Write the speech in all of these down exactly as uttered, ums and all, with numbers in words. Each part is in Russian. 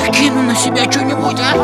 Накину на себя что-нибудь, а?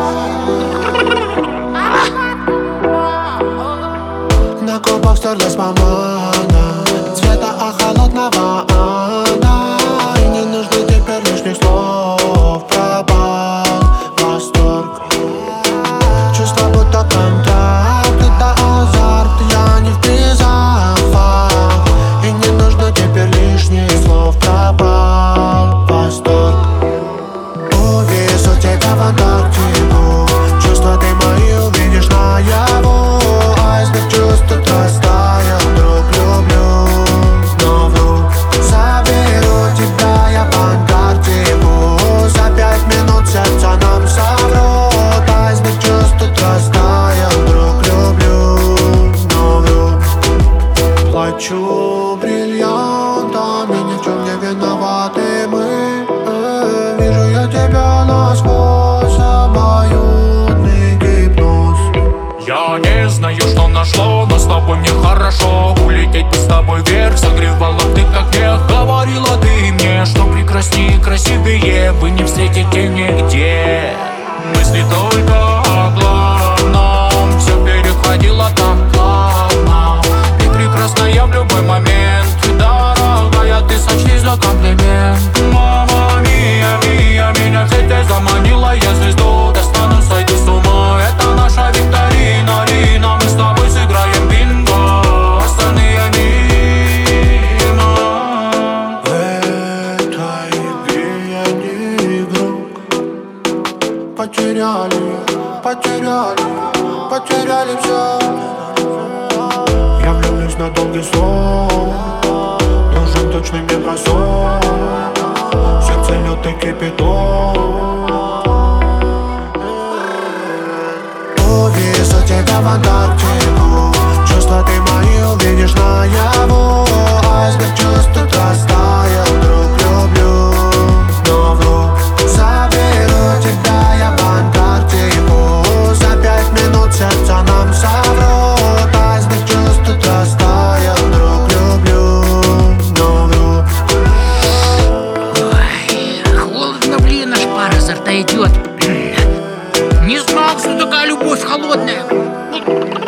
На губах стерлась помада цвета а холодного она. И не нужно теперь лишних слов. Пропал восторг. Чувство будто контакт, это азарт. Я не в призах факт. И не нужно теперь лишних слов. Пропал восторг. Увижу тебя в Антарктику. Чувства ты мои увидишь наяву. Айсберг чувств тут растаял. Друг, люблю, но вдруг заберу тебя я в Антарктику. За пять минут сердце нам соврут. Айсберг чувств тут растаял. Друг, люблю, но вдруг плачу бриллиантами, ни в чем не виноваты мы. э, Вижу я тебя насквозь, обоюдный гипноз. Я не знаю, что нашло, но с тобой мне хорошо. Улететь бы с тобой вверх, согревала ты как мех. Говорила ты мне, что прекраснее и красивее вы не встретите нигде. Мысли только о главном, все переходило так плавно. Ты прекрасная в любой момент, дорогая, ты сочти за комплимент. Мама мия, мия, меня в сеть заманила. Я звезду достану, сойду с ума. Это наша викторина, Рина. Мы с тобой сыграем бинго, остальные мимо. В этой игре я не игрок. Потеряли, потеряли, потеряли все. Я влюблюсь на долгий срок. Нужен точный мне бросок. Сердце лед и кипяток. Увижу тебя в Антарктику. Чувства ты мои увидишь наяву. Айсберг чувств тут растаял. Друг, люблю, но вдруг заберу тебя я в Антарктику. За пять минут сердце нам соврут. Айсберг чувств тут растаял. Друг, люблю, но вдруг. Ой, холодно, блин, аж пар изо рта идет. Не знал, что такая любовь холодная.